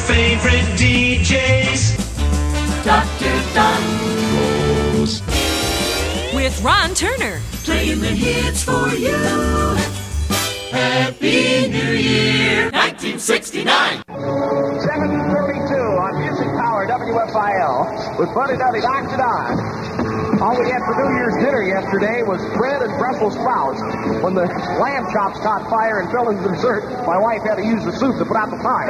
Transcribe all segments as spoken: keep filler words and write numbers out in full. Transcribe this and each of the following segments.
favorite D Js. Doctor Don Rose. With Ron Turner. Playing the hits for you. Happy New Year, nineteen sixty-nine. seven thirty-two on Music Power W F I L with Buddy Duddy, Doctor Don. All we had for New Year's dinner yesterday was bread and Brussels sprouts. When the lamb chops caught fire and fell into the dessert, my wife had to use the soup to put out the fire.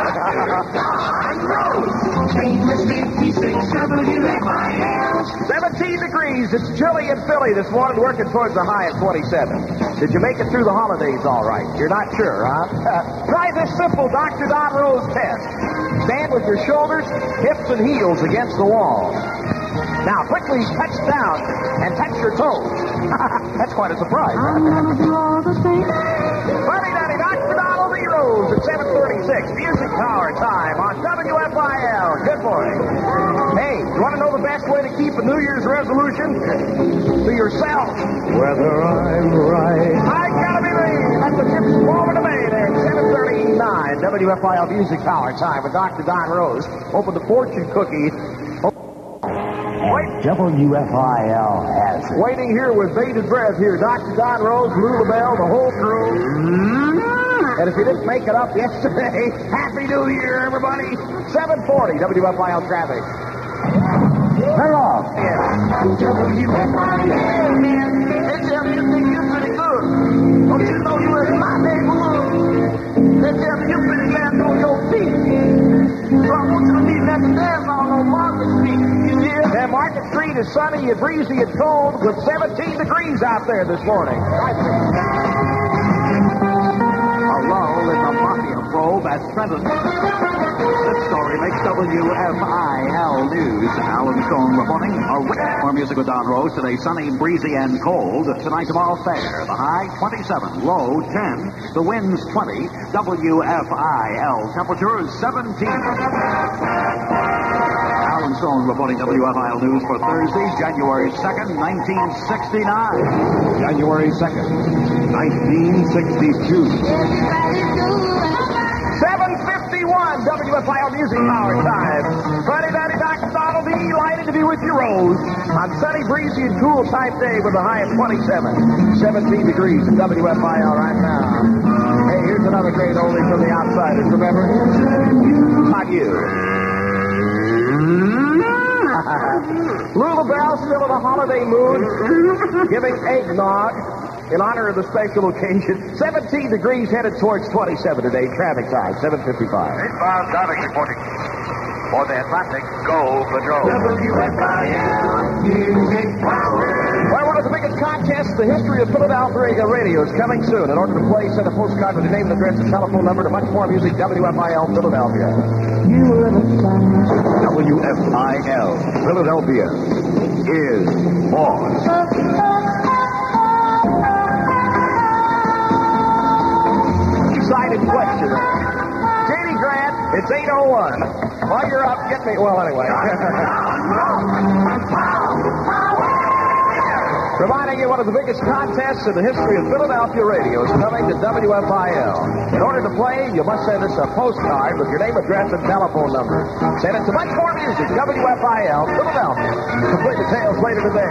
seventeen degrees. It's chilly in Philly this morning, working towards the high of twenty-seven. Did you make it through the holidays all right? You're not sure, huh? Try this simple Doctor Don Rose test. Stand with your shoulders, hips, and heels against the wall. Now, quickly touch down and touch your toes. That's quite a surprise. Buddy Daddy, Doctor Donald E. Rose at seven thirty-six. Music Power time on W F I L. Good morning. Hey, you want to know the best way to keep a New Year's resolution? To yourself. Whether I'm right. I gotta believe. That's the tips forward to me there at seven thirty-nine. W F I L Music Power time with Doctor Don Rose. Open the fortune cookie. Wait. W F I L has it. Waiting here with bated breath here, Doctor Don Rose, Lou LaBelle, the whole crew. Mm-hmm. And if you didn't make it up yesterday, Happy New Year, everybody. seven forty, W F I L traffic. Turn off. Yeah. W F I L, man. They tell me you think you're pretty good. Don't you know you in my neighborhood? They tell me you're pretty glad on your feet. So I want you to meet me at the dance hall on Market Street. Yeah, Market Street is sunny and breezy and cold with seventeen degrees out there this morning. A lull in the mafia probe at Trenton. This story makes W F I L News. Alan Stone reporting. More music with Don Rose. Today, sunny, breezy, and cold. Tonight, tomorrow, fair. The high, twenty-seven. Low, ten. The winds, twenty. W F I L. Temperature is seventeen. Alan Stone reporting W F I L News for Thursday, January second, nineteen sixty-nine. January second, nineteen sixty-two. seven fifty-one, W F I L Music Power time. Friday, Daddy, Doctor Donald E. delighted to be with you, Rose. On sunny, breezy, and cool type day with a high of twenty-seven. seventeen degrees at W F I L right now. Hey, here's another great oldie from the Outsiders, remember? Not you. Lou LaBelle still in a holiday mood, giving eggnog in honor of the special occasion. seventeen degrees headed towards twenty-seven today. Traffic time, seven fifty-five. Eastbound traffic reporting. For the Atlantic, go Patrol. W F I L Music Power. Well, one of the biggest contests in the history of Philadelphia radio is coming soon. In order to play, send a postcard with your name and address and telephone number to much more music. W F I L Philadelphia. W F I L Philadelphia is on. Excited question. J D Grant, it's eight oh one. While you're up, get me. Well, anyway. Reminding you, one of the biggest contests in the history of Philadelphia radio is coming to W F I L. In order to play, you must send us a postcard with your name, address, and telephone number. Send it to Much More Music, W F I L, Philadelphia. Complete details later today.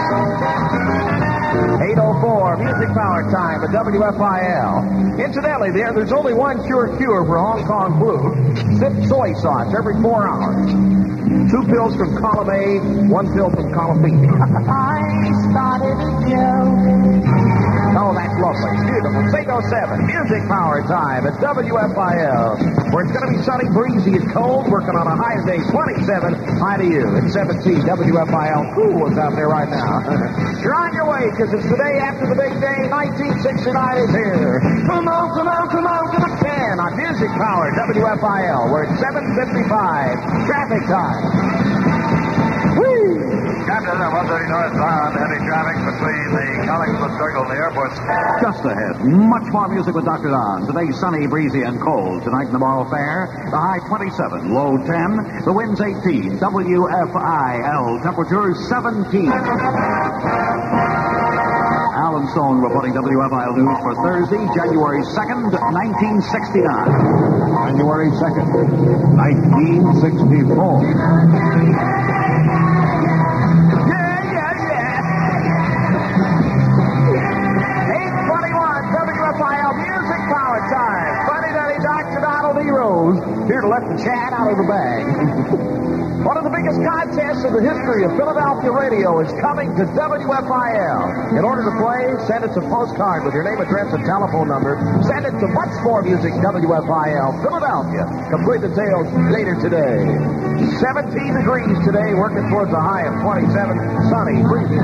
eight oh four, Music Power time at W F I L. Incidentally, there, there's only one sure cure for Hong Kong flu. Sip soy sauce every four hours. Two pills from column A, one pill from column B. I started a joke. Oh, that's lovely. Beautiful. It's eight oh seven, Music Power time at W F I L, where it's going to be sunny, breezy, and cold, working on a high today, twenty-seven. Hi to you. It's seventeen, W F I L. Cool one's out there right now. You're on your way, because it's the day after the big day. nineteen sixty-nine is here. Come on, come on, come on, come on. ten on Music Power, W F I L, where it's seven fifty-five. Traffic time. Whee! Captain, at one thirty northbound, heavy traffic between the Collingswood Circle and the airport. Just ahead, much more music with Doctor Don. Today, sunny, breezy, and cold. Tonight, and tomorrow, fair. The high, twenty-seven. Low, ten. The winds, eighteen. W F I L. Temperature, seventeen. Alan Stone reporting W F I L News for Thursday, January second, nineteen sixty-nine. January second, nineteen sixty-four. Here to let the chat out of the bag. One of the biggest contests in the history of Philadelphia radio is coming to W F I L. In order to play, send us a postcard with your name, address, and telephone number. Send it to Much More Music, W F I L, Philadelphia. Complete details later today. seventeen degrees today, working towards a high of twenty-seven. Sunny, breezy.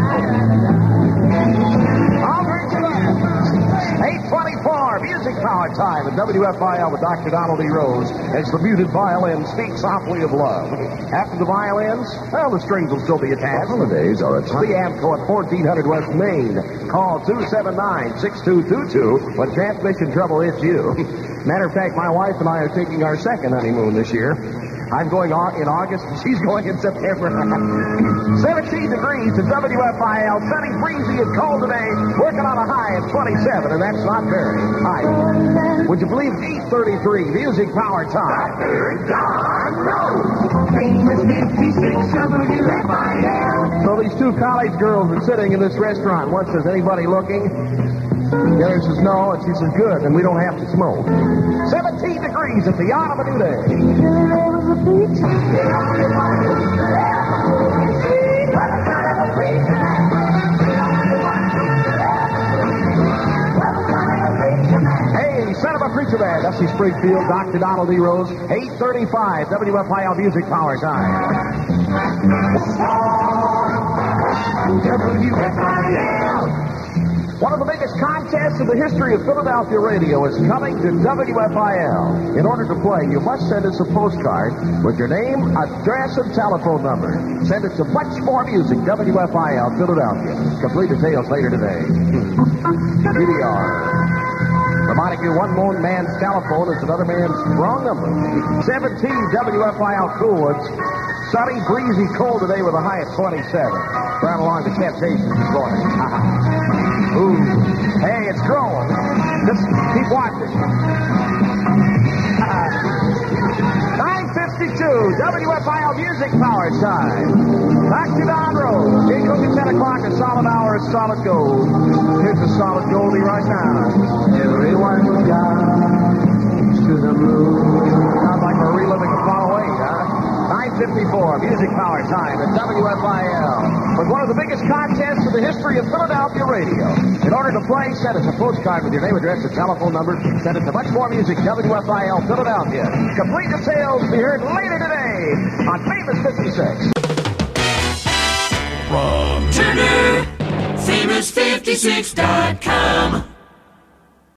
I'll bring you that. eight twenty-four, music power time at W F I L with Doctor Donald E. Rose as the muted violins speak softly of love. After the violins, well, the strings will still be attached. Holidays are a time. The AMCO at fourteen hundred West Main. Call two seven nine, six two two two when transmission trouble hits you. Matter of fact, my wife and I are taking our second honeymoon this year. I'm going on in August, and she's going in September. seventeen degrees at W F I L. Sunny, breezy, and cold today. Working on a high of twenty-seven, and that's not very high. Would you believe eight thirty-three, music power time? Don Rose. Famous fifty-six W F I L. So these two college girls are sitting in this restaurant. One says, anybody looking? The other says, no, and she says, good, and we don't have to smoke. seventeen degrees at the Yacht of a New Day. Hey, son of a preacher man, Dusty Springfield, Doctor Donald E. Rose, eight thirty-five, W F I L Music Power Time. W F I L. One of the biggest contests in the history of Philadelphia radio is coming to W F I L. In order to play, you must send us a postcard with your name, address, and telephone number. Send it to Much More Music, W F I L, Philadelphia. Complete details later today. D V R. Reminding you, one more man's telephone is another man's wrong number. seventeen W F I L Coolwoods. Sunny, breezy, cold today with a high of twenty-seven. Right along the Temptations this morning. Ooh. Hey, it's growing. Just keep watching. Uh, nine fifty-two, W F I L Music Power Time. Doctor Don Rose. Jay Cook at ten o'clock, a solid hour of solid gold. Here's the solid goldie right now. Everyone's gone to the moon. Sounds like we're reliving Apollo eight, huh? nine fifty-four, Music Power Time at W F I L. With one of the biggest contests in the history of Philadelphia radio. In order to play, send us a postcard with your name, address, and telephone number. Send it to Much More Music, W F I L, Philadelphia. Complete details will be heard later today on Famous fifty-six. Turner, famous fifty-six dot com.